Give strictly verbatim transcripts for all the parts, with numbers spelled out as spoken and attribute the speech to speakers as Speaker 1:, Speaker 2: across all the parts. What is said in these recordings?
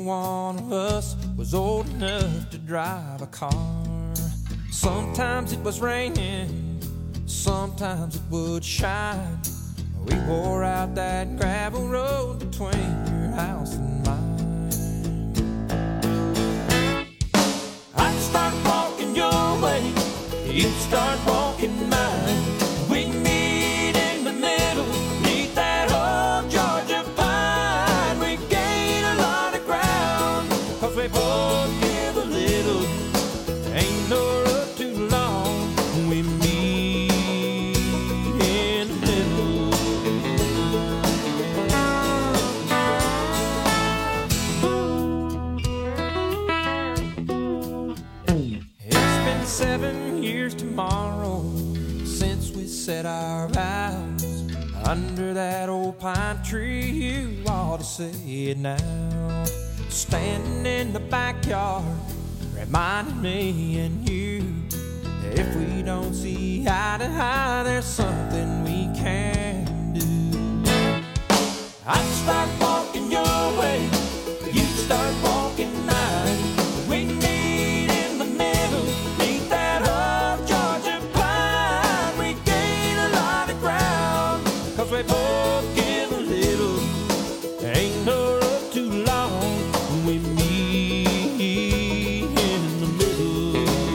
Speaker 1: one of us was old enough to drive a car. Sometimes it was raining, sometimes it would shine. We wore out that gravel road between your house and mine. I'd start walking your way, you'd start walking mine. We'd meet in the middle, neath that old Georgia pine. We'd gain a lot of ground, cause we both give a little. Ain't no road too long when we meet in the middle. It's been seven years tomorrow since we said our vows under that old pine tree. You ought to say it now. Standing in the backyard, reminding me and you that if we don't see eye to eye, there's something we can do. I'd start walking your way, you'd start walking mine. We meet in the middle, neath that old Georgia pine. We gain a lot of ground, cause we both give a little. Ain't no road too long when we meet in the middle.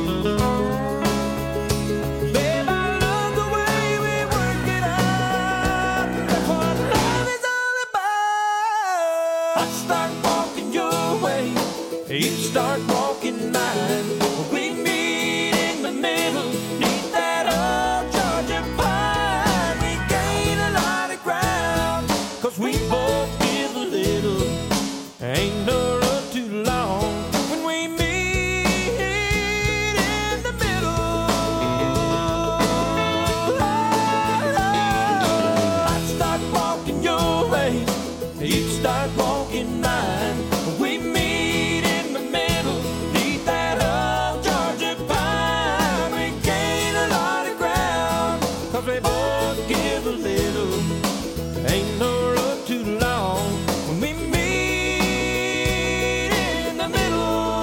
Speaker 1: Babe, I love the way we work it out. That's what love is all about. I'd start walking your way, you'd start walking mine. We meet in the middle, neath that old Georgia pine. We gain a lot of ground, cause we both give a little. Ain't no road too long when we meet in the middle. I'd start walking your way, you'd start walking mine. We meet in the middle, neath that old Georgia pine. We gain a lot of ground, cause we both give a little. Ain't no road too long when we meet in the middle.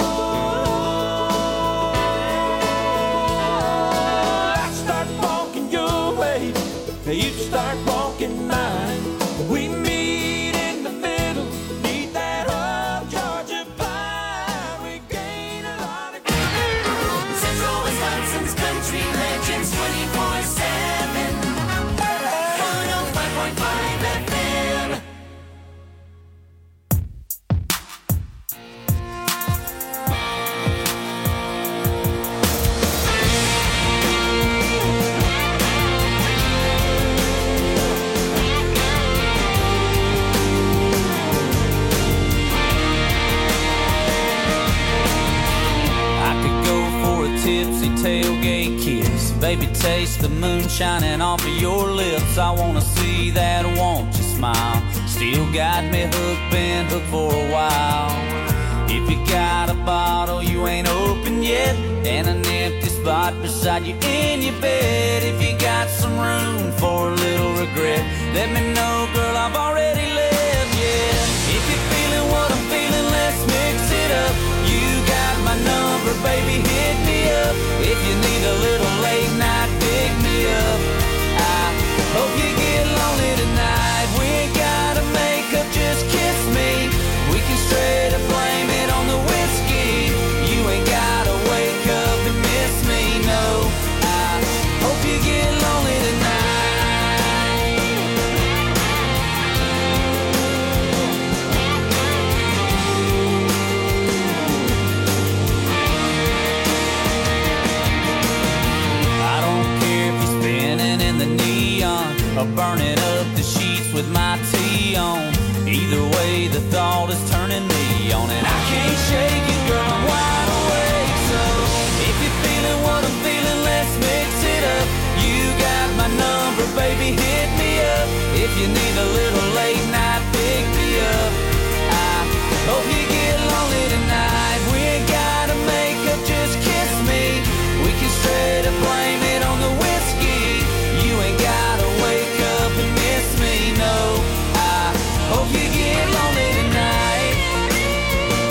Speaker 1: I'd start walking your way, you'd start walking mine. We meet in the middle, neath that old Georgia pine. We gain a lot of ground.
Speaker 2: Central Wisconsin's country legends twenty-four seven. one oh five point five F M.
Speaker 3: I could go for a tipsy tailgate kiss. Baby, taste the moon shining off of your lips. I wanna see that won't you smile. Still got me hooked, been hooked for a while. If you got a bottle you ain't open yet, and an empty spot beside you in your bed, if you got some room for a little regret, let me know, girl, I've already left, yeah. If you're feeling what I'm feeling, let's mix it up. You got my number, baby, hit me up. If you need a little late night, pick me up. I hope you get lonely tonight. We ain't gotta make up, just kiss me. We can straight up blame it on the whiskey. You ain't gotta wake up and miss me, no. I hope you get lonely tonight. I don't care if you're spinning in the neon or burning up the sheets with my tea on. Either way, the thought is turning me on, and I can't shake it, girl, I'm wide awake. So if you're feeling what I'm feeling, let's mix it up. You got my number, baby, hit me up. If you need a little late night, pick me up. I hope you get lonely tonight. We ain't gotta make up, just kiss me. We can straight up blame it on the whiskey. You ain't gotta wake up and miss me, no. I hope you get lonely tonight.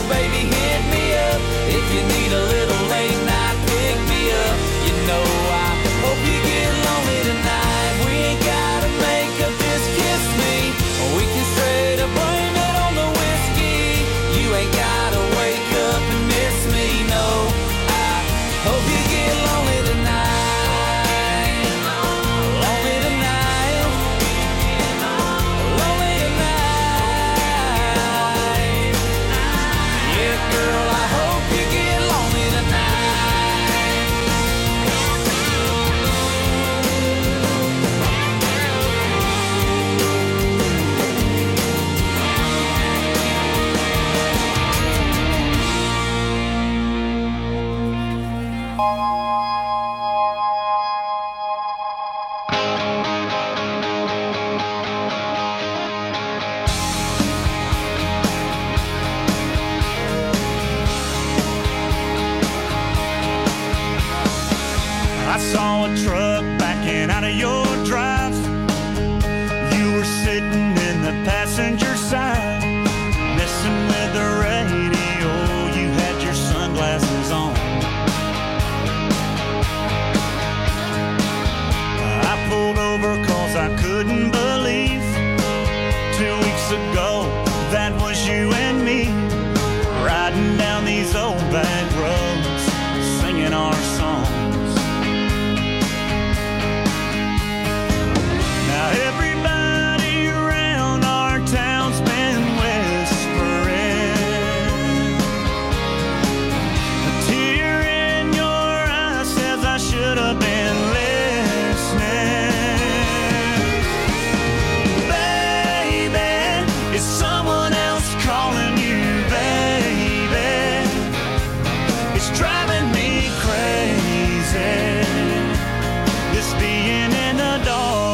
Speaker 3: baby, hit me up. If you need a little late night, pick me up. You know I hope you get lonely tonight. We ain't gotta make up, just kiss me. We can straight up blame it on the whiskey. You ain't gotta wake up and miss me, no. I hope you get lonely tonight. Lonely tonight. Lonely tonight. Yeah, girl, I hope you get lonely tonight.
Speaker 4: I saw a truck backing out of your drive. You were sitting in the passenger side, messing with the radio. You had your sunglasses on. I pulled over cause I couldn't believe two weeks ago that was you and me, riding down these old back roads, singing our songs. Now everybody around our town's been whispering. A tear in your eye says I should have been listening. Baby, is someone else calling you, baby? It's driving me crazy, this being in the dark.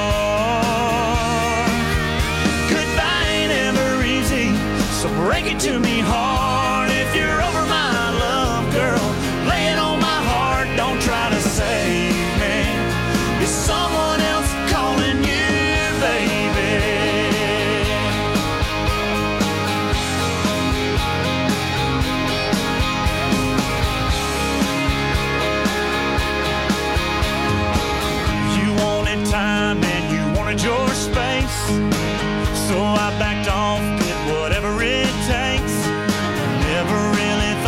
Speaker 4: So break it to me hard if you're over my love, girl. Lay it on my heart, don't try to save me. Is someone else calling you, baby? You wanted time and you wanted your space, so I backed off, did whatever it takes. Never really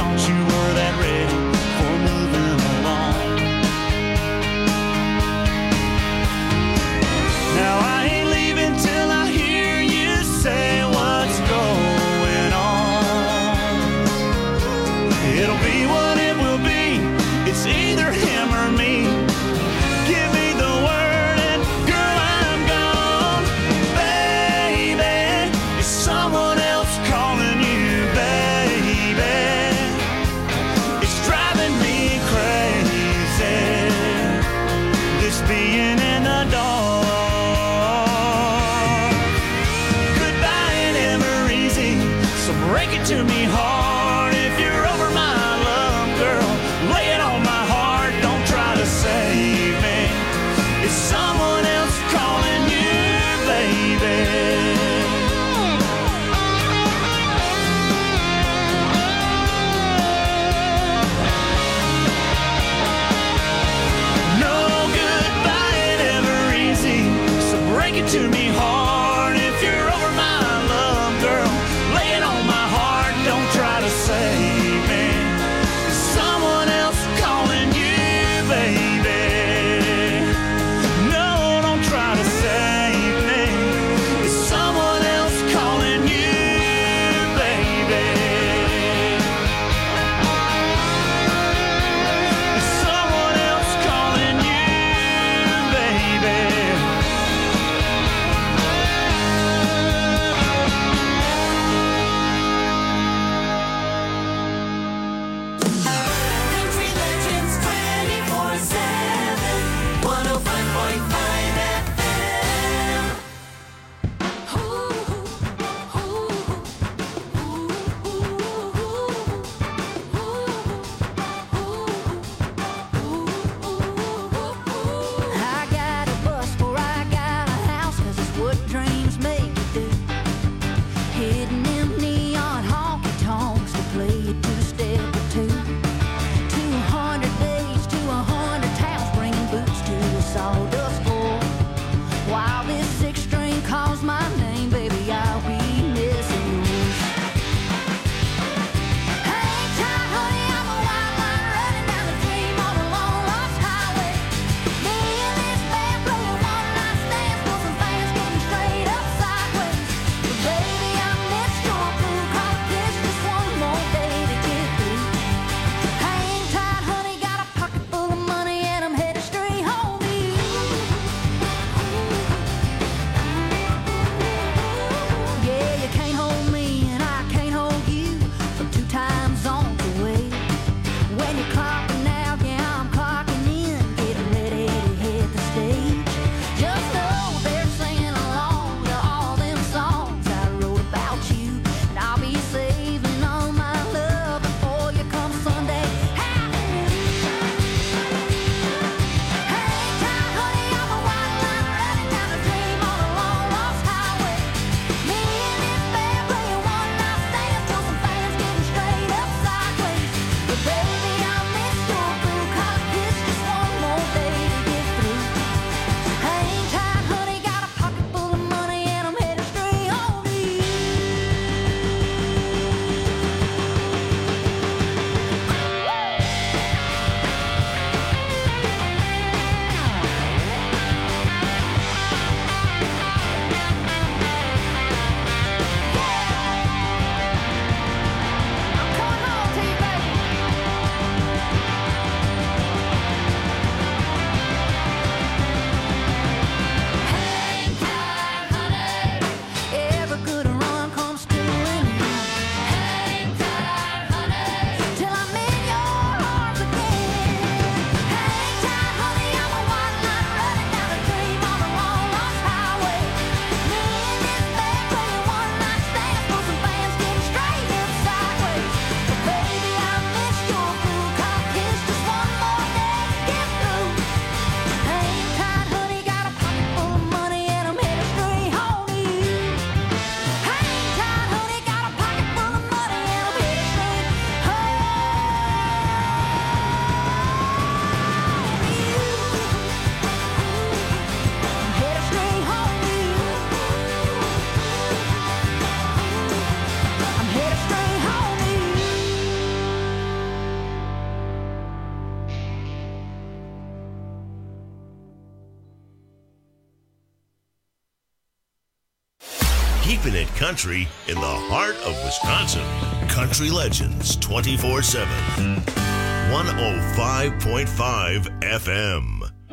Speaker 5: keeping it country in the heart of Wisconsin. Country Legends twenty-four seven. one oh five point five F M.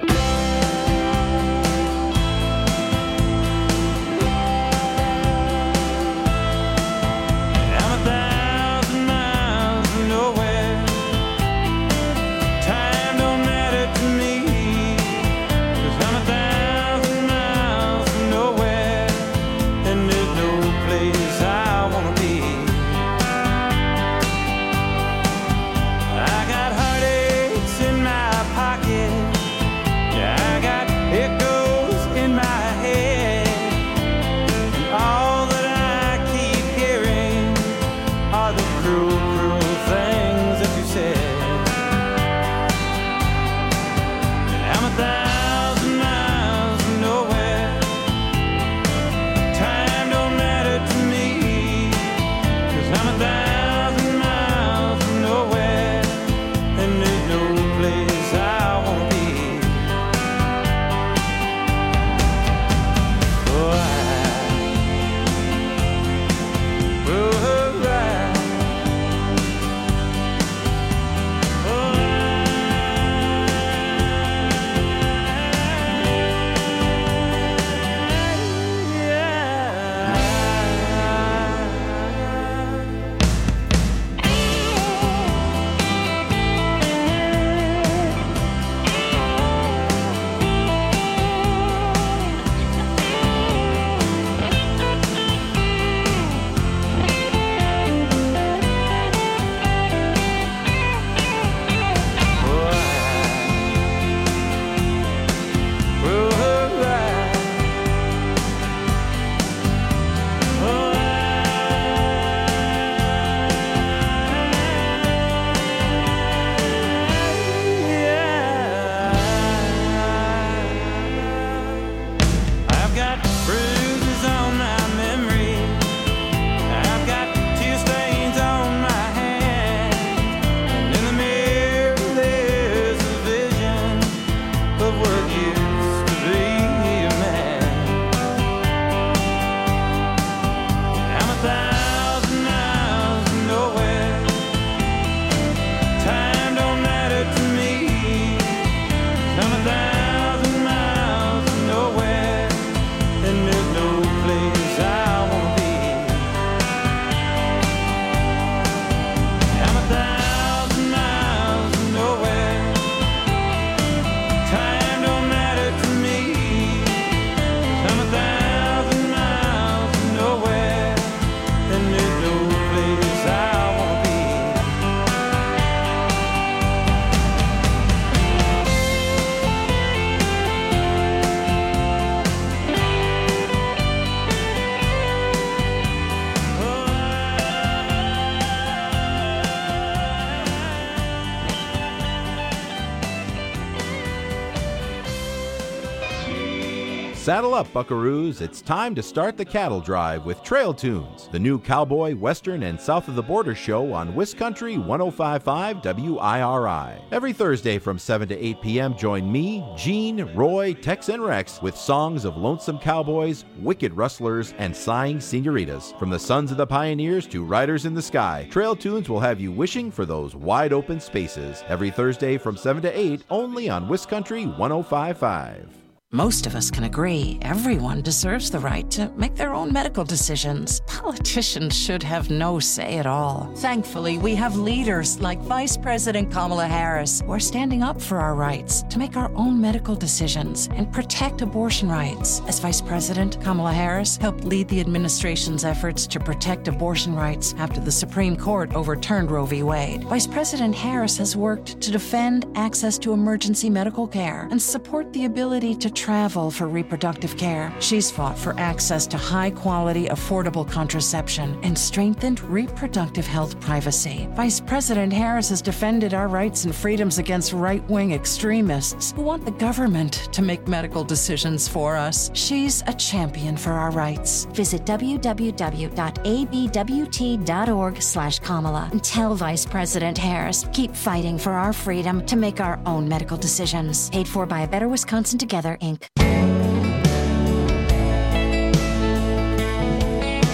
Speaker 6: Saddle up, buckaroos. It's time to start the cattle drive with Trail Tunes, the new cowboy, western, and south of the border show on Wiscountry one oh five point five W I R I. Every Thursday from seven to eight p.m., join me, Gene, Roy, Tex, and Rex with songs of lonesome cowboys, wicked rustlers, and sighing senoritas. From the sons of the pioneers to riders in the sky, Trail Tunes will have you wishing for those wide open spaces. Every Thursday from seven to eight, only on Wiscountry one oh five point five.
Speaker 7: Most of us can agree everyone deserves the right to make their own medical decisions. Politicians should have no say at all. Thankfully, we have leaders like Vice President Kamala Harris who are standing up for our rights to make our own medical decisions and protect abortion rights. As Vice President, Kamala Harris helped lead the administration's efforts to protect abortion rights after the Supreme Court overturned Roe v. Wade. Vice President Harris has worked to defend access to emergency medical care and support the ability to travel for reproductive care. She's fought for access to high-quality, affordable contraception and strengthened reproductive health privacy. Vice President Harris has defended our rights and freedoms against right-wing extremists who want the government to make medical decisions for us. She's a champion for our rights.
Speaker 8: Visit w w w dot a b w t dot org slash Kamala and tell Vice President Harris, keep fighting for our freedom to make our own medical decisions. Paid for by A Better Wisconsin Together, Incorporated.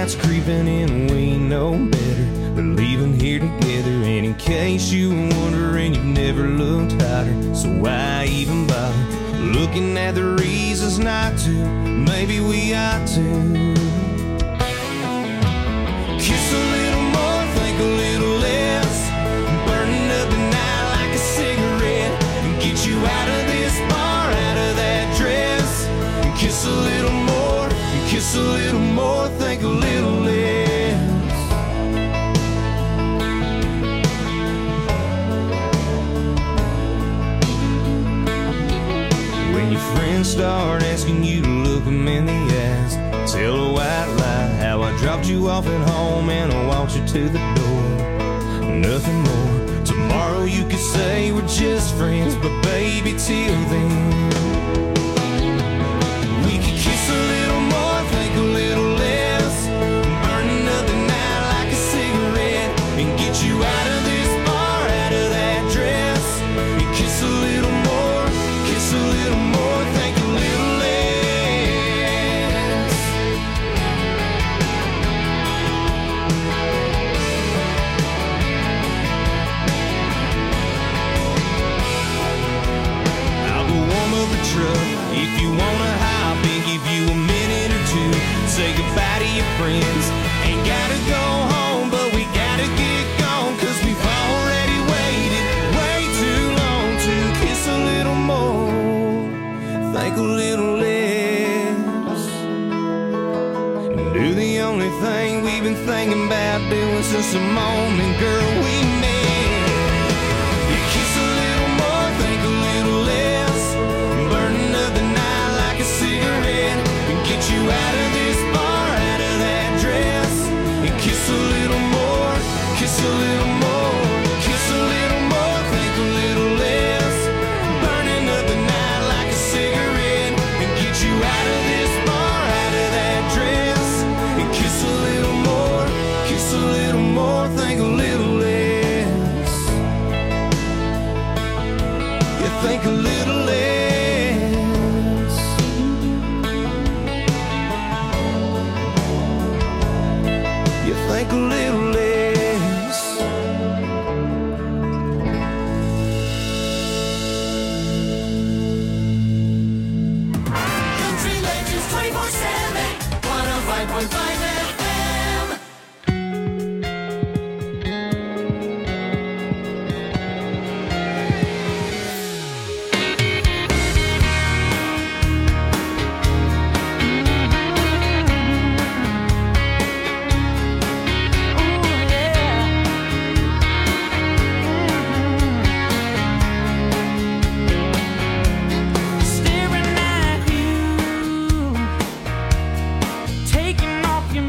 Speaker 1: night's creeping in, we know better. We're leaving here together, and in case you were wondering, you've never looked hotter. So why even bother looking at the reasons not to? Maybe we ought to kiss a little more, think a little less, burning up the night like a cigarette, and get you out of this bar, out of that dress. And kiss a little more, and kiss a little more, think a little less. When your friends start asking you to look them in the eyes, tell a white lie how I dropped you off at home and I walked you to the door. Nothing more. Tomorrow you could say we're just friends, but baby, till then we could kiss a little more, think a little less, burning up the night like a cigarette, and get you out of this bar, out of that dress. And kiss a little more, kiss a little more, think a little less. I'll go warm up the truck if you wanna hop and give you a minute or two. Say goodbye to your friends. Ain't gotta go home, but we gotta get gone, 'cause we've already waited way too long to kiss a little more, think a little less, and do the only thing we've been thinking about doing since the moment, girl, we met. You kiss a little more, think a little less, burning up the night like a cigarette, and get you out of this bar, out of that dress. And kiss a little more, kiss a little more, kiss a little more, think a little less, burning up the night like a cigarette, and get you out of this bar, out of that dress. And kiss a little more, kiss a little more, think a little less. You think a little less. You think a little less.
Speaker 2: Country Legends twenty-four seven, one oh five point five F M.
Speaker 1: Staring at you, taking off your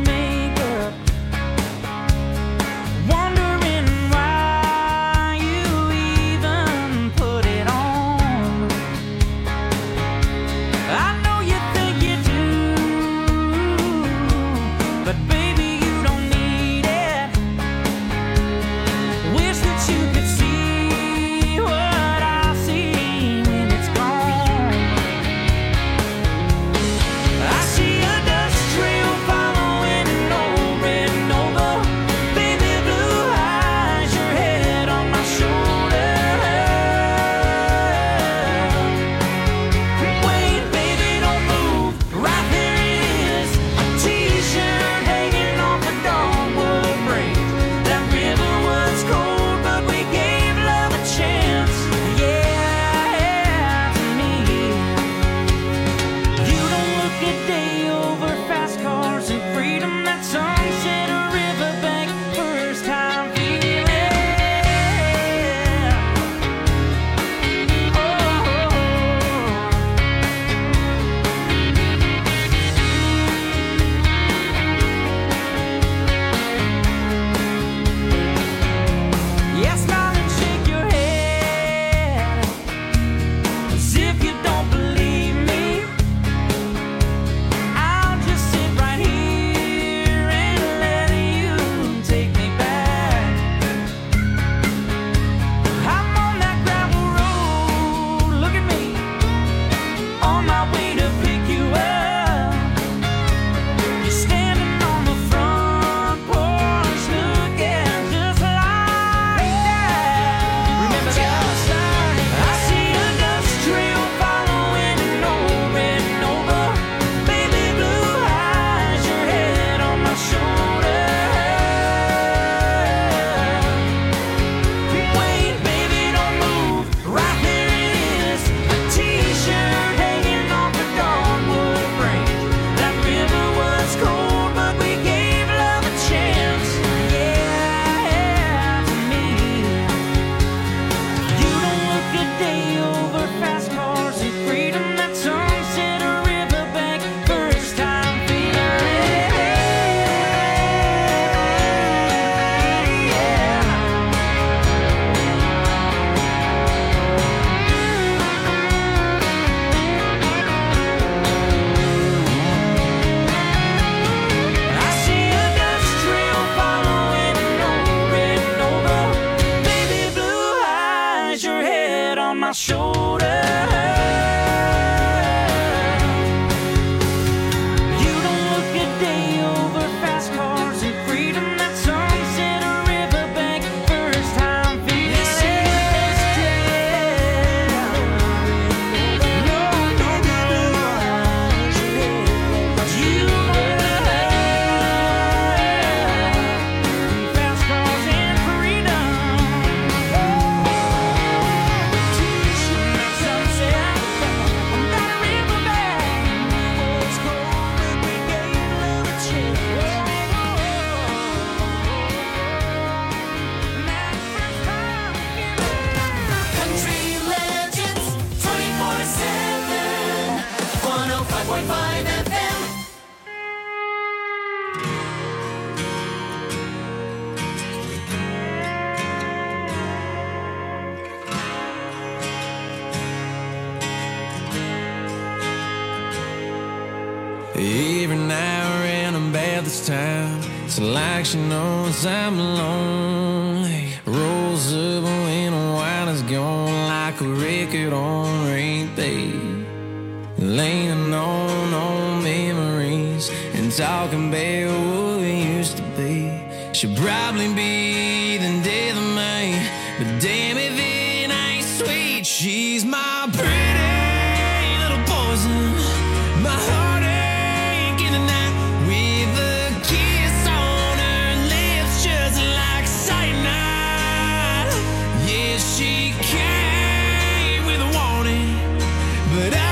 Speaker 1: Every now and about this time, it's like she knows I'm lonely. Rolls up when the wine is gone, like a record on repeat. Leaning on old memories and talking about what we used to be. She'll probably be the death of me, but damn if it ain't sweet. She's my pretty little poison, my heartache in the night, with a kiss on her lips just like cyanide. Yeah, she came with a warning, but I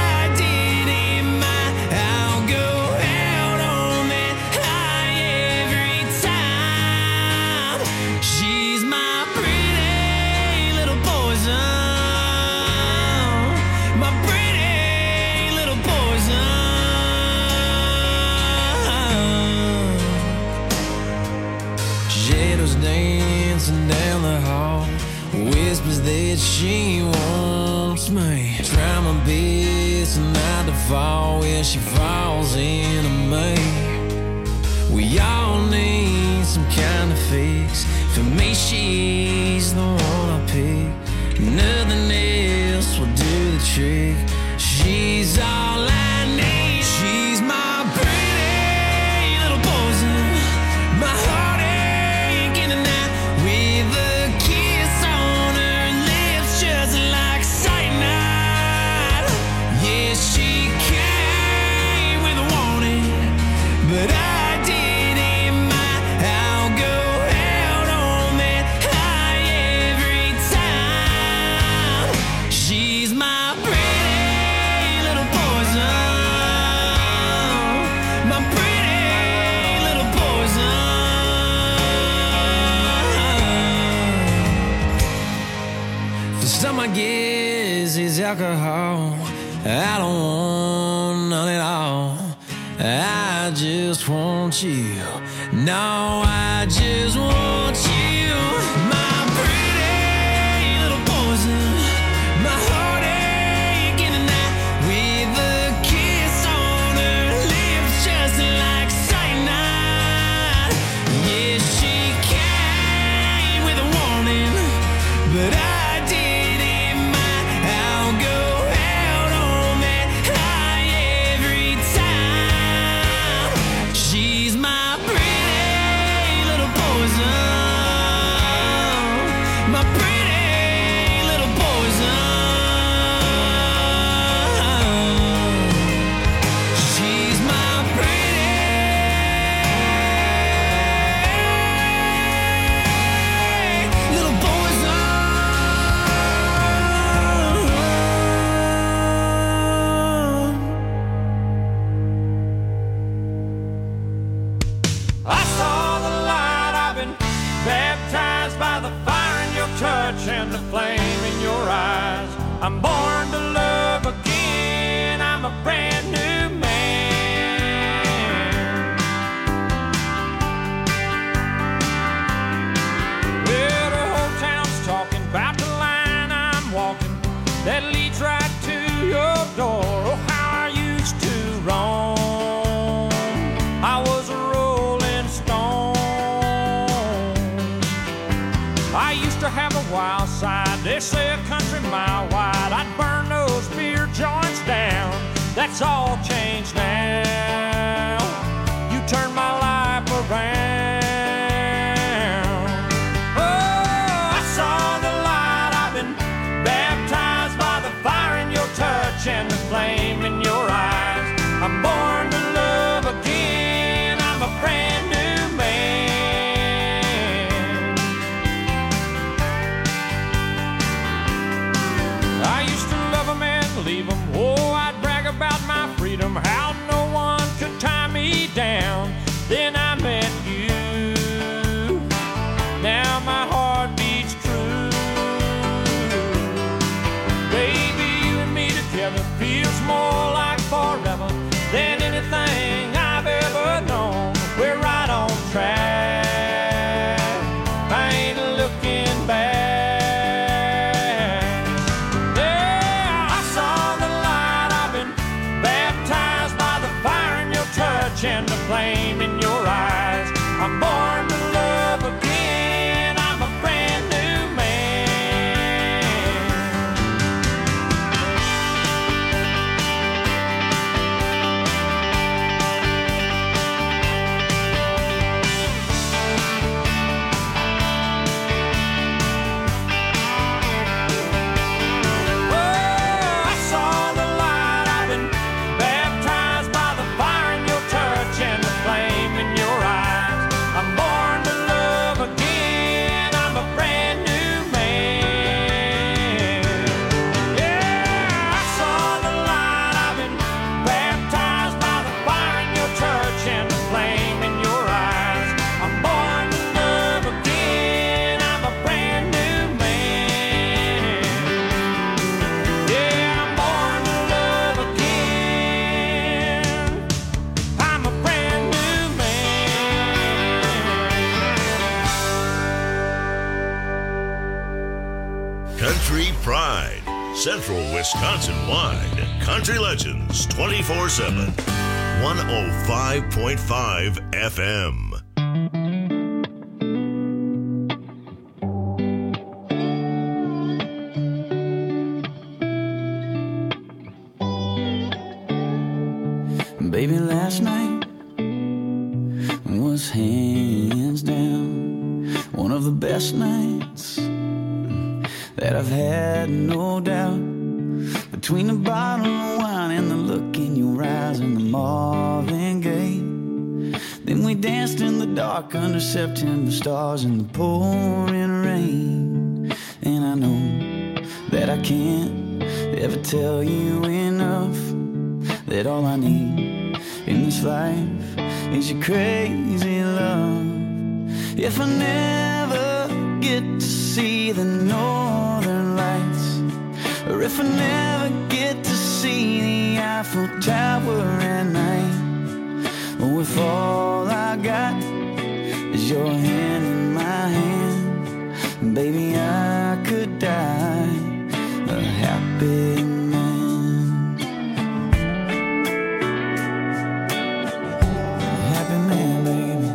Speaker 1: that she wants me. Try my best not to fall where she falls into me. We all need some kind of fix. For me, she's the one I pick. Nothing else will do the trick. She's all I need. She's my pretty little poison, my heartache in the night, with a kiss on her lips just like cyanide. Yeah, she came with a warning, but I didn't mind. I'll go out on that high every time. She's my pretty little poison, my pretty little poison. For some, I guess it's alcohol. I don't want none at all. I just want you. No, I just want you. My pretty little poison, my heartache in the night, with a kiss on her lips just like cyanide. Yeah, she came with a warning, but I didn't mind. I'll go out on that high every time. She's my pretty little poison, my pretty little poison. She's my pretty little poison.
Speaker 9: I saw the light, I've been baptized by the fire in your touch and the flame in your eyes. I'm born to love again, I'm a brand new man. Well, the whole town's talking about the line I'm walking that leads right to your door. Oh, how I used to roam. I was a rolling stone. I used to have a wild side, they say a country mile wide. I'd burn those beer joints down. That's all changed now. You turned my life around. Oh, I saw the light, I've been baptized by the fire in your touch and the flame in your eyes. I'm born to love again, I'm a brand new man. I used to love 'em and leave 'em. Oh, I'd brag about my freedom, how no church and the flame in your eyes. I'm born to love again. I'm a brand new man. Oh, I saw the light. I've been baptized by the fire in your church and the flame in your eyes. I'm born to love again. I'm a brand new man. Yeah, I saw the light. I've been baptized by the fire in your church and the flame in your eyes. I'm born to love again. I'm a brand new man. Yeah, I'm born to love again. I'm a brand new man.
Speaker 5: Country Pride, Central Wisconsin wide. Country Legends twenty-four seven. one oh five point five F M.
Speaker 3: Baby, last night was hands down one of the best nights that I've had, no doubt. Between the bottle of wine and the look in your eyes and the Marvin Gaye, then we danced in the dark under September stars in the pouring rain. And I know that I can't ever tell you enough that all I need in this life is your crazy love. If I never get to see the northern lights, or if I never get to see the Eiffel Tower at night, or if all I got is your hand in my hand, baby, I could die a happy man. Happy man, baby.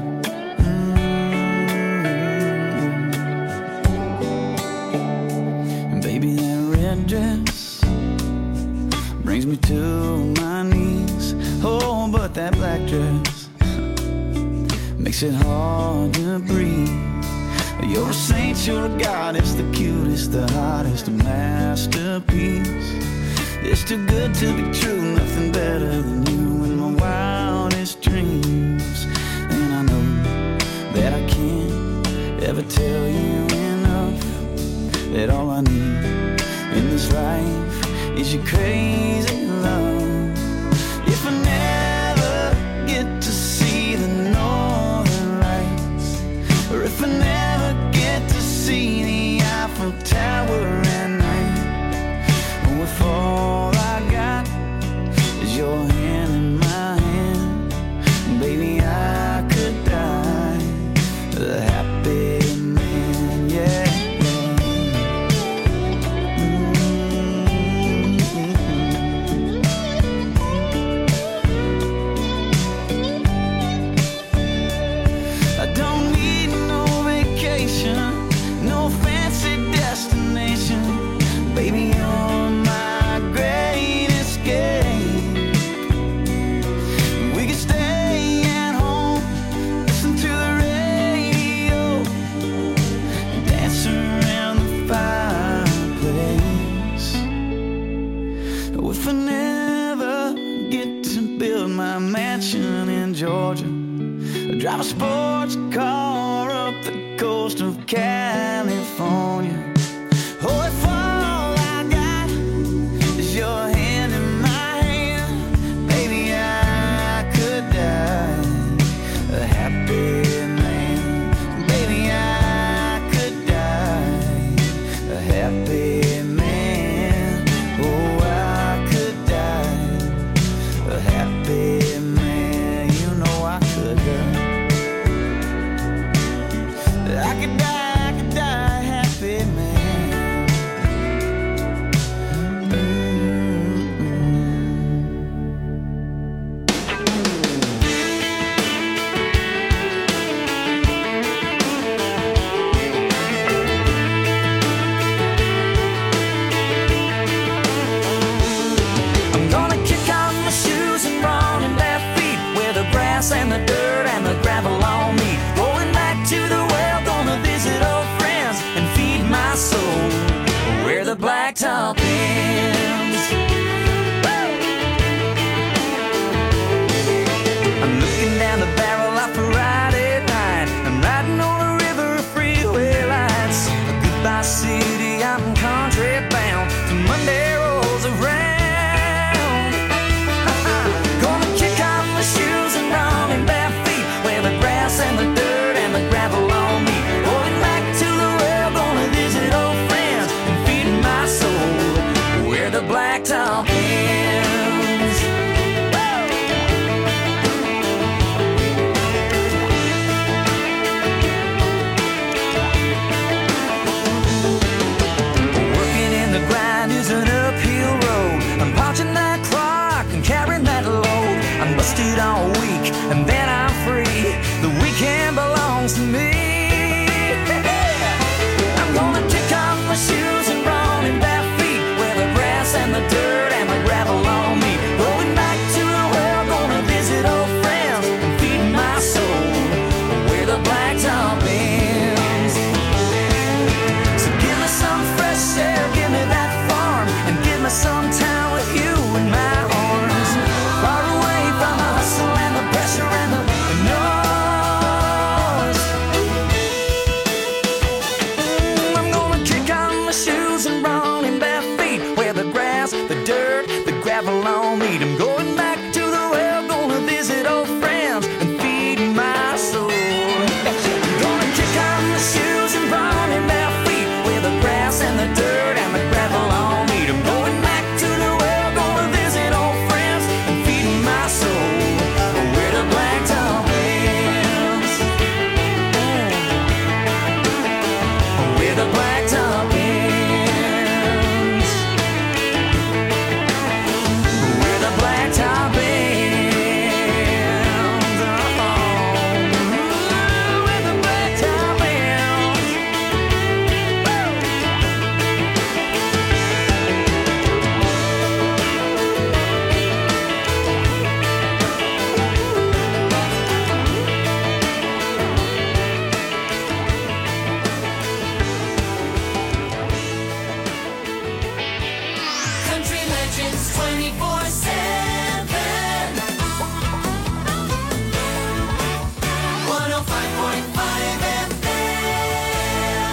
Speaker 3: Mm-hmm. Baby, that red dress brings me to my knees. Oh, but that black dress makes it hard to breathe. You're a saint, you're a goddess, the cutest, the hottest, a masterpiece. It's too good to be true, nothing better than you in my wildest dreams. And I know that I can't ever tell you enough that all I need in this life is your crazy love. If I never get to see the northern lights, or if I never get to see the Eiffel Tower at night, or if all I got is your hand in my hand, baby, I could die a happy man, yeah. I don't need no vacation, no fancy destination, baby, you're my great escape. We could stay at home, listen to the radio, dance around the fireplace. Oh, if I never get to build my mansion in Georgia, drive a sports car up the coast of California. Oh, if all I got is your hand in my hand, baby, I could die a happy man. Baby, I could die a happy man. Oh, I could die a happy man. You know I could die. I could die, I could die happy man. grass and the dirt and the gravel on me. Going back to the well, gonna visit old friends and feed my soul where the blacktop ends. I'm looking down the barrel of Friday night. I'm riding on a river of freeway lights. Goodbye city, I'm country bound till Monday rolls around. Gonna kick off my shoes and run in bare feet where the grass and the dirt and the gravel on me. Going back to the well, gonna visit old friends and feed my soul where the blacktop ends. Working in the grind is an uphill road. I'm punching that clock and carrying that load. I'm busted all week and then I'm free. The weekend belongs to me. I'm gonna kick off my shoes and run in bare feet where the grass and the dirt and the gravel on me. Going back to the well, gonna visit old friends and feed my soul where the blacktop ends. So give me some fresh air, give me that farm, and give me some time with you in my arms. Far away from the hustle and the pressure and the noise. Mm, I'm gonna kick off my shoes and run in bare feet where the grass, the dirt, the gravel on me. I'm going back to the well, gonna visit old friends and feed my soul. I'm gonna kick off my shoes and run in bare feet where the grass and the dirt and the gravel on me. I'm going back to the well, gonna visit old friends and feed my soul where the blacktop ends. Where the blacktop ends. Where the blacktop ends. Oh, where the blacktop ends.
Speaker 2: Country Legends twenty-four seven. one oh five point five F M.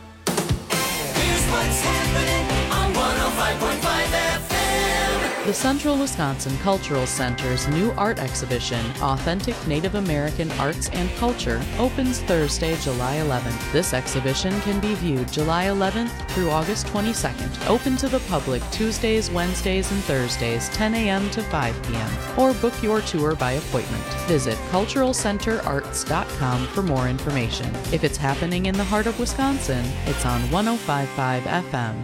Speaker 2: Here's what's happening on one oh five point five F M.
Speaker 10: The Central Wisconsin Cultural Center's new art exhibition, Authentic Native American Arts and Culture, opens Thursday, July eleventh. This exhibition can be viewed July eleventh through August twenty-second. Open to the public Tuesdays, Wednesdays, and Thursdays, ten a.m. to five p.m. Or book your tour by appointment. Visit cultural center arts dot com for more information. If it's happening in the heart of Wisconsin, it's on one oh five point five F M.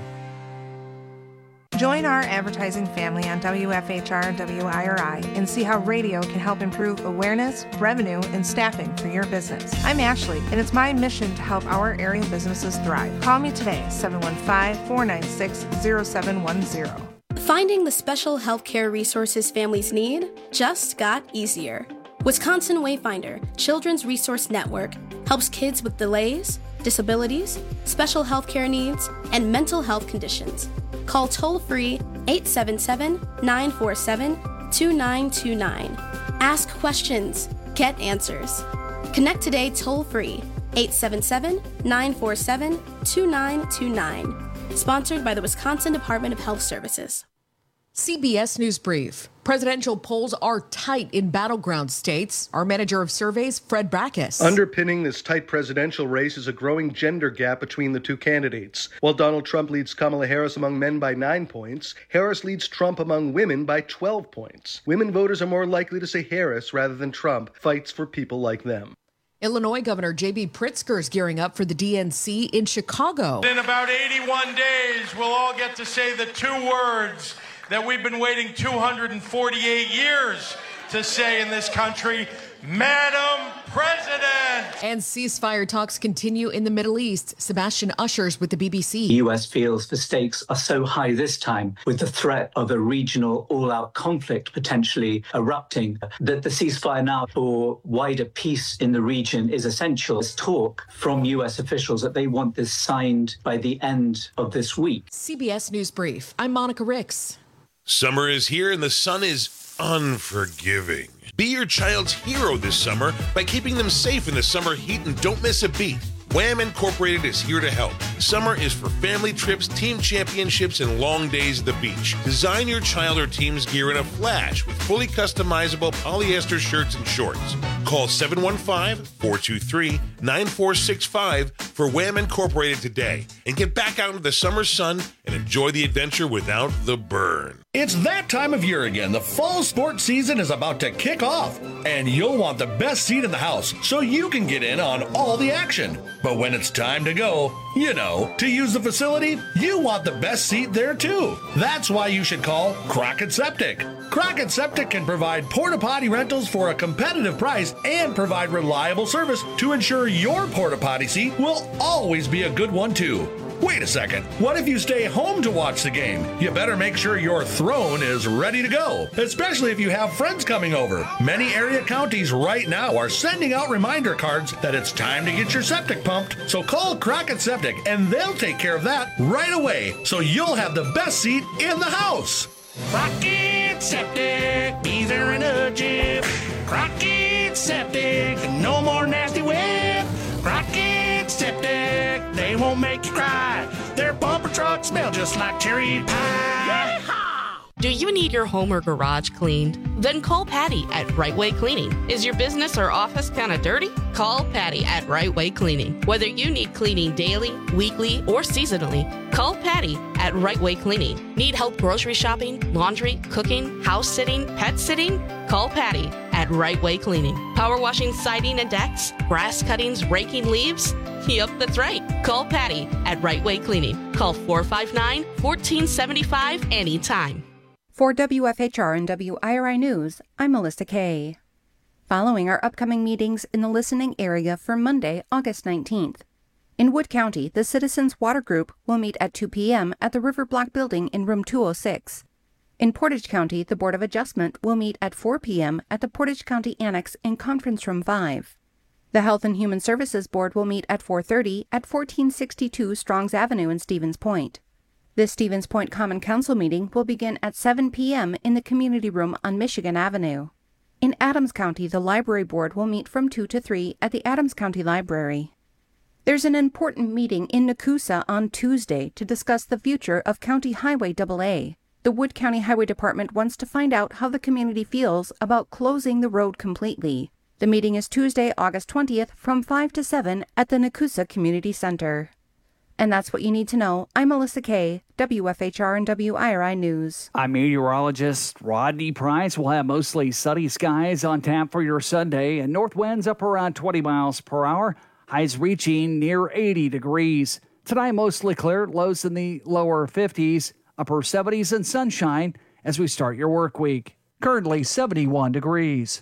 Speaker 11: Join our advertising family on W F H R W I R I and see how radio can help improve awareness, revenue, and staffing for your business. I'm Ashley, and it's my mission to help our area businesses thrive. Call me today, seven one five, four nine six, zero seven one zero.
Speaker 12: Finding the special healthcare resources families need just got easier. Wisconsin Wayfinder Children's Resource Network helps kids with delays, disabilities, special healthcare needs, and mental health conditions. Call toll-free eight seven seven, nine four seven, two nine two nine. Ask questions. Get answers. Connect today toll-free eight seven seven, nine four seven, two nine two nine. Sponsored by the Wisconsin Department of Health Services.
Speaker 13: C B S News Brief. Presidential polls are tight in battleground states. Our manager of surveys, Fred Backus.
Speaker 14: Underpinning this tight presidential race is a growing gender gap between the two candidates. While Donald Trump leads Kamala Harris among men by nine points, Harris leads Trump among women by twelve points. Women voters are more likely to say Harris rather than Trump fights for people like them.
Speaker 13: Illinois Governor J B Pritzker is gearing up for the D N C in Chicago.
Speaker 15: In about eighty-one days, we'll all get to say the two words that we've been waiting two hundred forty-eight years to say in this country, Madam President.
Speaker 13: And ceasefire talks continue in the Middle East. Sebastian Ushers with the B B C.
Speaker 16: The U S feels the stakes are so high this time, with the threat of a regional all-out conflict potentially erupting, that the ceasefire now for wider peace in the region is essential. There's talk from U S officials that they want this signed by the end of this week.
Speaker 13: C B S News Brief. I'm Monica Ricks.
Speaker 17: Summer is here and the sun is unforgiving. Be your child's hero this summer by keeping them safe in the summer heat and don't miss a beat. Wham Incorporated is here to help. Summer is for family trips, team championships, and long days at the beach. Design your child or team's gear in a flash with fully customizable polyester shirts and shorts. Call seven one five, four two three, nine four six five for Wham Incorporated today and get back out into the summer sun and enjoy the adventure without the burn.
Speaker 18: It's that time of year again. The fall sports season is about to kick off, and you'll want the best seat in the house so you can get in on all the action. But when it's time to go, you know, to use the facility, you want the best seat there too. That's why you should call Crockett Septic. Crockett Septic can provide porta potty rentals for a competitive price and provide reliable service to ensure your porta potty seat will always be a good one too. Wait a second, what if you stay home to watch the game? You better make sure your throne is ready to go, especially if you have friends coming over. Many area counties right now are sending out reminder cards that it's time to get your septic pumped, so call Crockett Septic and they'll take care of that right away, so you'll have the best seat in the house.
Speaker 19: Crockett Septic, be there in a jiff. Crockett Septic, no more nasty whip. Crockett Septic, they won't make you cry. Their bumper trucks smell just like cherry pie. Yeehaw!
Speaker 20: Do you need your home or garage cleaned? Then call Patty at Right Way Cleaning. Is your business or office kind of dirty? Call Patty at Right Way Cleaning. Whether you need cleaning daily, weekly, or seasonally, call Patty at Right Way Cleaning. Need help grocery shopping, laundry, cooking, house sitting, pet sitting? Call Patty at Right Way Cleaning. Power washing siding and decks, grass cuttings, raking leaves? Yep, that's right. Call Patty at Right Way Cleaning. Call four five nine, one four seven five anytime.
Speaker 21: For W F H R and W I R I News, I'm Melissa Kay. Following our upcoming meetings in the listening area for Monday, August nineteenth. In Wood County, the Citizens Water Group will meet at two p.m. at the River Block Building in room two oh six. In Portage County, the Board of Adjustment will meet at four p.m. at the Portage County Annex in Conference Room five. The Health and Human Services Board will meet at four thirty at fourteen sixty-two Strongs Avenue in Stevens Point. This Stevens Point Common Council meeting will begin at seven p.m. in the Community Room on Michigan Avenue. In Adams County, the Library Board will meet from two to three at the Adams County Library. There's an important meeting in Nakusa on Tuesday to discuss the future of County Highway double A. The Wood County Highway Department wants to find out how the community feels about closing the road completely. The meeting is Tuesday, August twentieth from five to seven at the Nakusa Community Center. And that's what you need to know. I'm Melissa Kay, W F H R and W I R I News.
Speaker 22: I'm meteorologist Rodney Price. We'll have mostly sunny skies on tap for your Sunday, and north winds up around twenty miles per hour, highs reaching near eighty degrees. Tonight, mostly clear, lows in the lower fifties, upper seventies, and sunshine as we start your work week. Currently seventy-one degrees.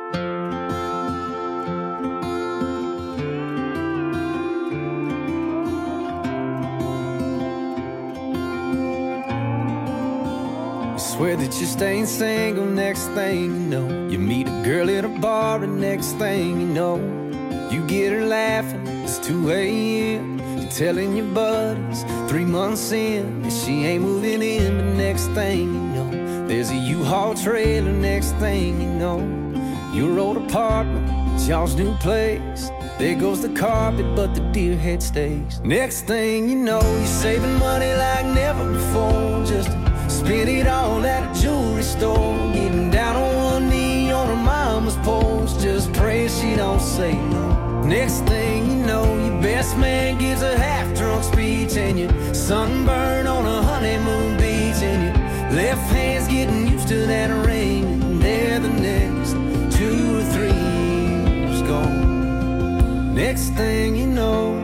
Speaker 1: Swear that you're staying single, next thing you know, you meet a girl at a bar, and next thing you know, you get her laughing, it's two a.m. You're telling your buddies, three months in, that she ain't moving in, but next thing you know, there's a U-Haul trailer, next thing you know, your old apartment, it's y'all's new place. There goes the carpet, but the deer head stays. Next thing you know, you're saving money like never before, just to spend it all at a jewelry store, getting down on one knee on her mama's porch, just praying she don't say no. Next thing you know, your best man gives a half-drunk speech, and you're sunburned on a honeymoon beach, and your left hand's getting used to that ring, and there the next two or three years gone. Next thing you know,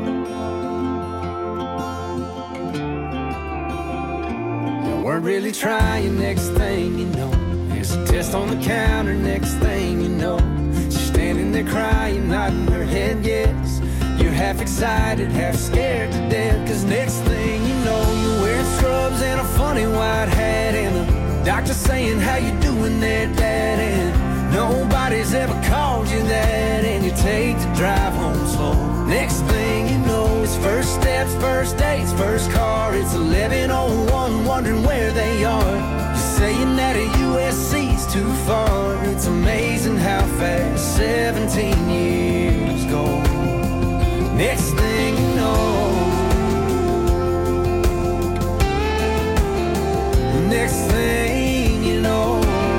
Speaker 1: weren't really trying, next thing you know, there's It's a test on the counter, next thing you know, she's standing there crying, nodding her head yes. You're half excited, half scared to death, cause next thing you know, you're wearing scrubs and a funny white hat, and the doctor saying, how you doing there, Dad? And nobody's ever called you that, and you take the drive home slow. Next thing you know, it's first steps, first dates, first car. It's eleven oh one, wondering where they are. You're saying that a U S C's too far. It's amazing how fast seventeen years go. Next thing you know, next thing you know,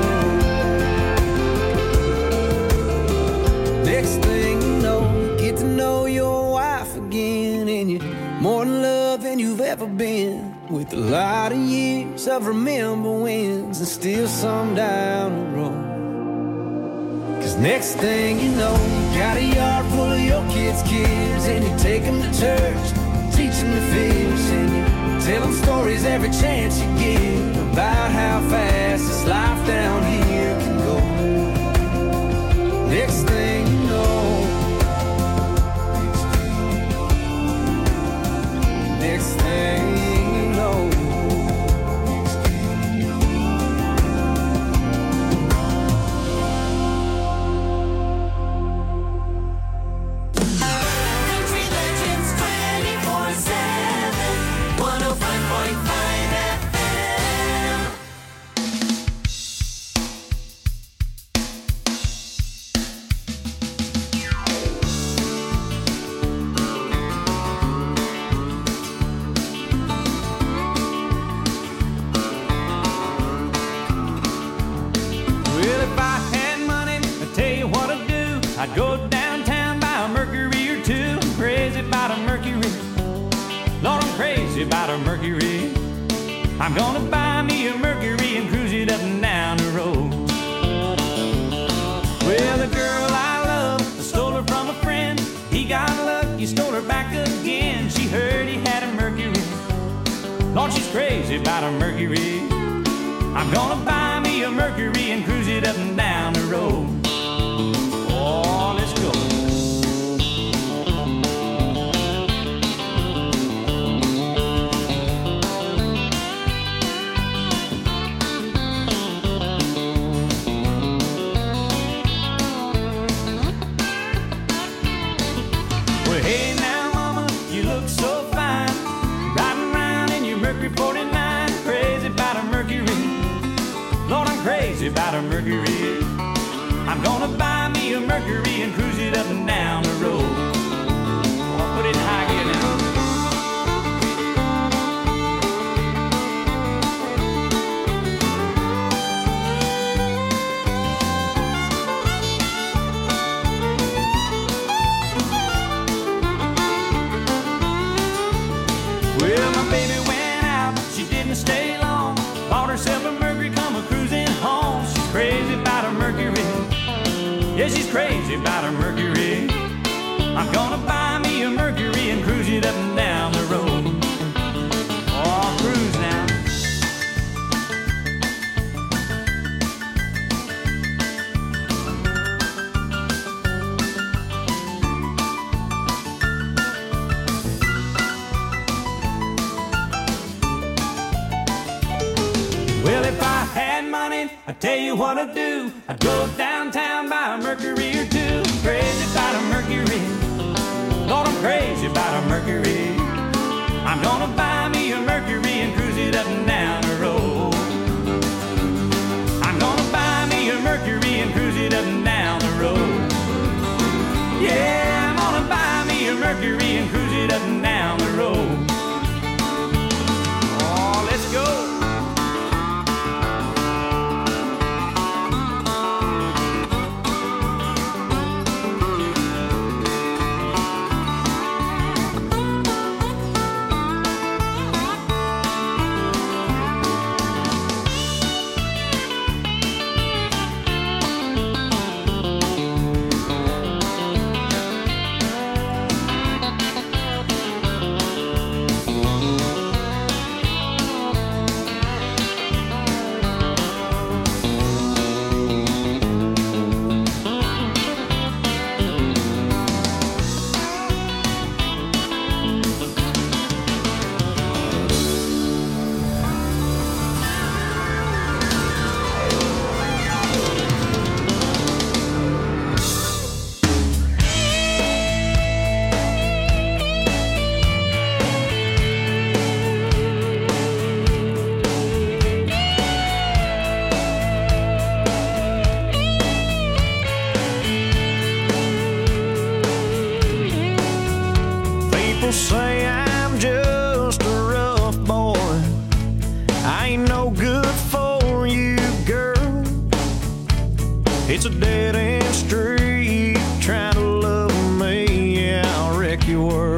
Speaker 1: next thing you know, you get to know your wife again, and you're more in love than you've ever been, with a lot of years of remember wins and still some down the road. Cause next thing you know, you got a yard full of your kids' kids, and you take them to church, teach them to fish, and you tell them stories every chance you get about how fast this life down here can go. Next thing you know, next thing you know, I'd go downtown, buy a Mercury or two. I'm crazy about a Mercury. Lord, I'm crazy about a Mercury. I'm gonna buy me a Mercury and cruise it up and down the road. Well, the girl I love, I stole her from a friend. He got lucky, stole her back again. She heard he had a Mercury. Lord, she's crazy about a Mercury. I'm gonna buy me a Mercury and cruise it up and down the road. Oh, let's go. Well, hey now, mama, you look so fine, riding around in your Mercury forty-nine. Crazy about a Mercury. Lord, I'm crazy about a Mercury. I'm gonna buy me a Mercury and cruise it up and down the road. Oh, I'll put it in high gear now. Well, my baby went out, she didn't stay long. Bought herself a Mercury, come a cruising home. She's crazy about a Mercury. Yeah, she's crazy about her Mercury. I'm gonna buy me a Mercury and cruise it up and down the road. Oh, I'll cruise now. Well, if I had money, I'd tell you what I'd do. I'd go downtown, buy a Mercury or two. Crazy about a Mercury. Lord, I'm crazy about a Mercury. I'm gonna buy me a Mercury and cruise it up and down the road. I'm gonna buy me a Mercury and cruise it up and down the road. Yeah, I'm gonna buy me a Mercury and cruise it up and down the road. Oh, let's go.
Speaker 9: say I'm just a rough boy. I ain't no good for you, girl. It's a dead-end street trying to love me. Yeah, I'll wreck your world.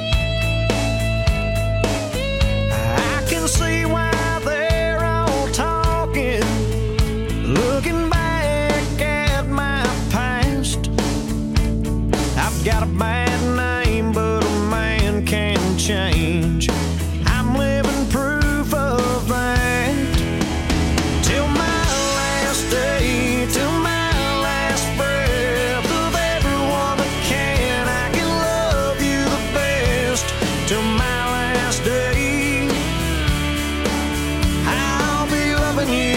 Speaker 9: I can see why they're all talking, looking back at my past. I've got a bad name, but a man can change. I'm living proof of that. Till my last day, till my last breath of everyone that can, I can love you the best. Till my last day, I'll be loving you.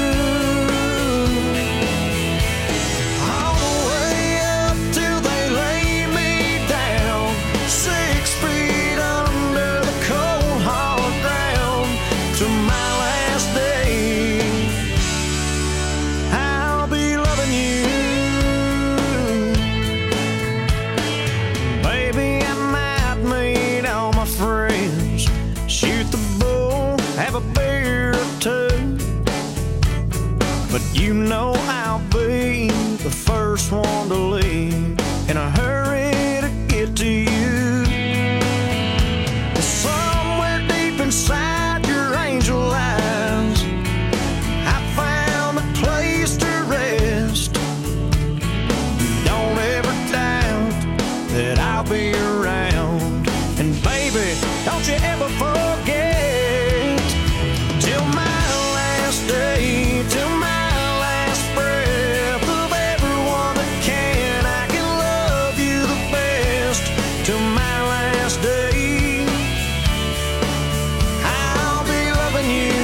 Speaker 9: All the way up till they lay me down, six feet under the cold hard ground. Till my last day, I'll be loving you. Baby, I might meet all my friends, shoot the bull, have a beer or two, but you know I'll be the first one to leave in a hurry to get to you. Somewhere deep inside your angel eyes, I found a place to rest. Don't ever doubt that I'll be around. And baby, don't you ever forget, till my last day, till my last breath of everyone that can, I can love you the best. Till my last day, I'll be loving you.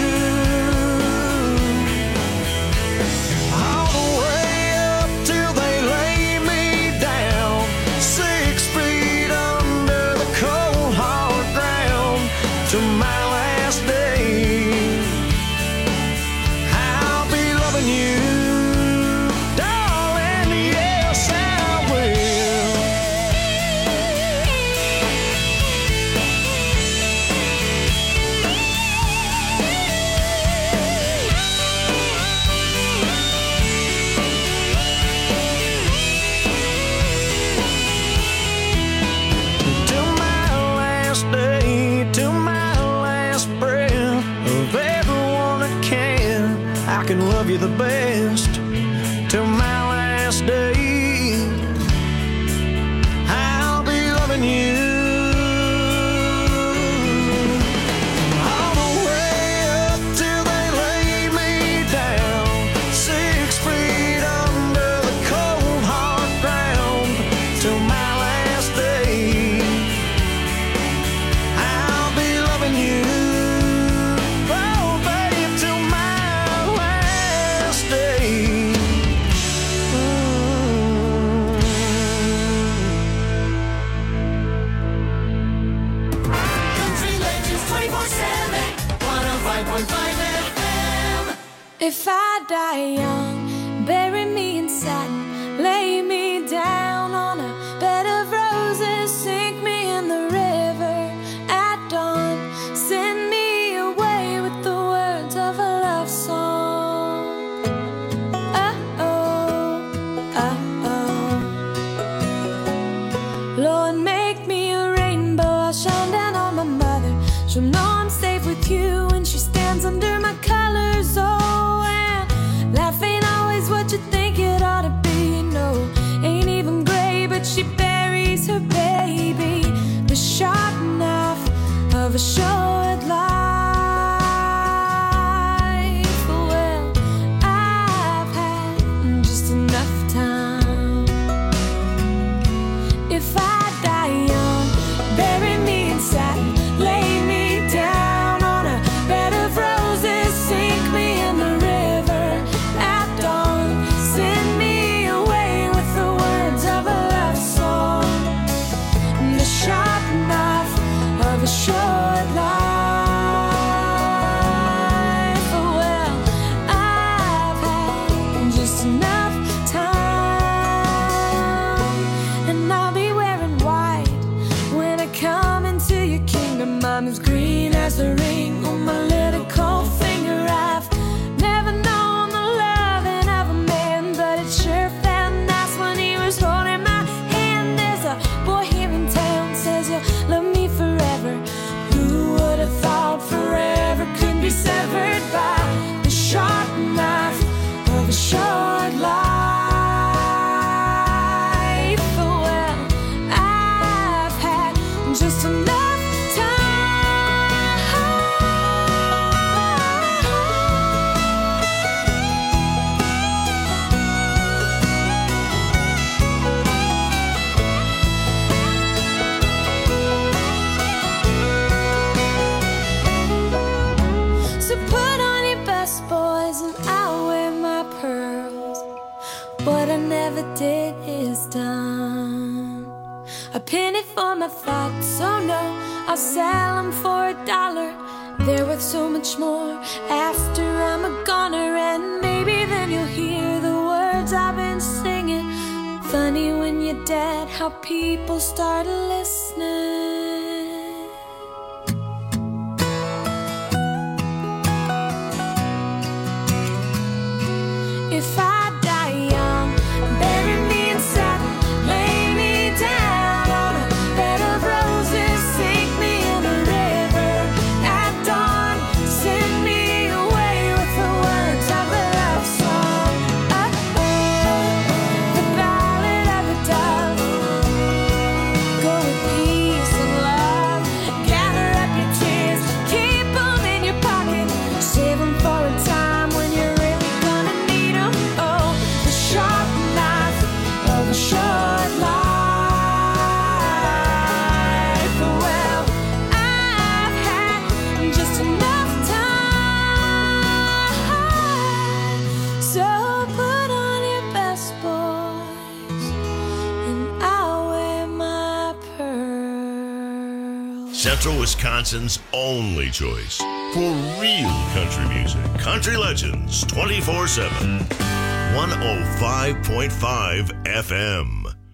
Speaker 9: All the way up till they lay me down, six feet under the cold hard ground. Till my last day, I'll be loving you, darling. Yes, I will. Till my last day, till my last breath of everyone that can, I can love you the best. Till my last day, I'll be loving you. All the way up till they lay me down, six feet under the cold hard ground. Till my last day, I'll be loving you. Oh, baby, till my last day.
Speaker 2: Country Legends twenty-four seven, one oh five point five F M.
Speaker 4: If I die young, bury me in satin, lay me down on a bed of roses, sink me in the river at dawn, send me away with the words of a love song. Uh-oh, uh-oh. Lord, make me a rainbow, I'll shine down on my mother. She'll know I'm safe with you when she stands under my colors. Oh, and life ain't always what you think it is done. A penny for my thoughts, oh no, I'll sell them for a dollar. They're worth so much more after I'm a goner. And maybe then you'll hear the words I've been singing. Funny when you're dead, how people start listening. If I die young, bury me in satin, lay me down on a bed of roses, sink me in the river at dawn, send me away with the words of a love song. Oh, the ballad of a dove. Go with peace and love. Gather up your tears, keep them in your pocket, save them for a time when you're really gonna need them. Oh, the sharp knife of a short life. Well, I've had just enough time. So put on your best, boys, and I'll wear my pearl.
Speaker 5: Central Wisconsin's only choice for real country music. Country Legends twenty-four seven. one oh five point five F M.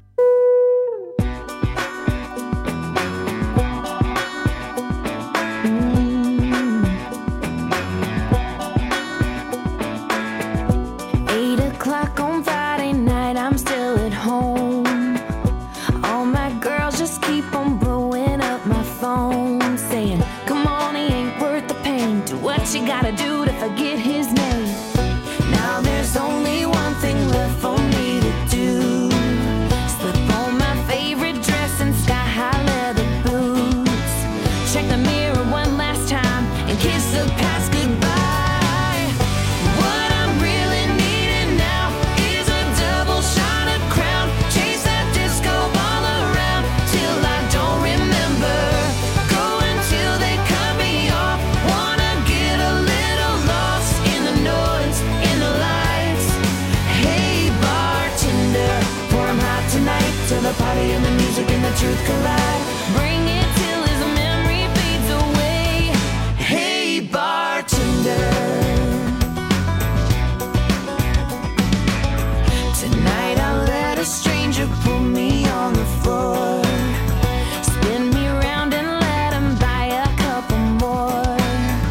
Speaker 4: Eight o'clock on Friday night, I'm still at home. All my girls just keep on blowing up my phone, saying, come on, he ain't worth the pain. Do what you gotta do to forget his name. Now there's only one thing left for me to do. Slip on my favorite dress and sky-high leather boots. Check the mirror one last time and kiss the past goodbye. What I'm really needing now is a double shot of Crown. Chase that disco ball around till I don't remember. Go until they cut me off. Wanna get a little lost in the noise, in the lights. Hey bartender, pour 'em hot tonight till the party and the music and the truth collide. Bring it